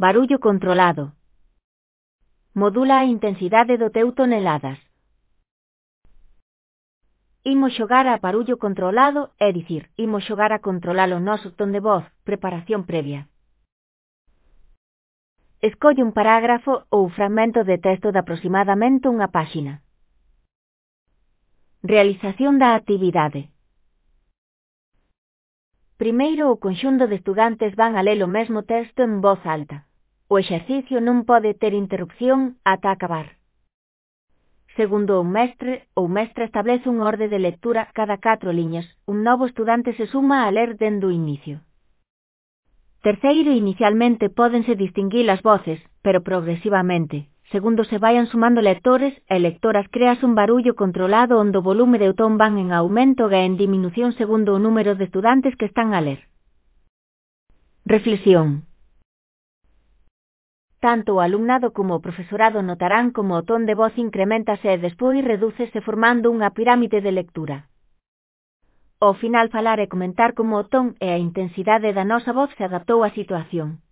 Barullo controlado. Modula a intensidade do teu toneladas. Imos xogar a barullo controlado, é dicir, imos xogar a controlar o noso ton de voz, preparación previa. Escolle un parágrafo ou fragmento de texto de aproximadamente unha páxina. Realización da actividade. Primeiro, o conxunto de estudantes van a ler o mesmo texto en voz alta. O exercicio non pode ter interrupción ata acabar. Segundo o mestre establece un orde de lectura cada 4 liñas. Un novo estudante se suma a ler dende o inicio. Terceiro, inicialmente pódense distinguir as voces, pero progresivamente, segundo se vayan sumando lectores e lectoras, creas un barullo controlado onde o volume de o ton van en aumento e en diminución segundo o número de estudantes que están a ler. Reflexión. Tanto o alumnado como o profesorado notarán como o ton de voz increméntase e despois redúcese formando unha pirámide de lectura. Ao final falar e comentar como o ton e a intensidade da nosa voz se adaptou á situación.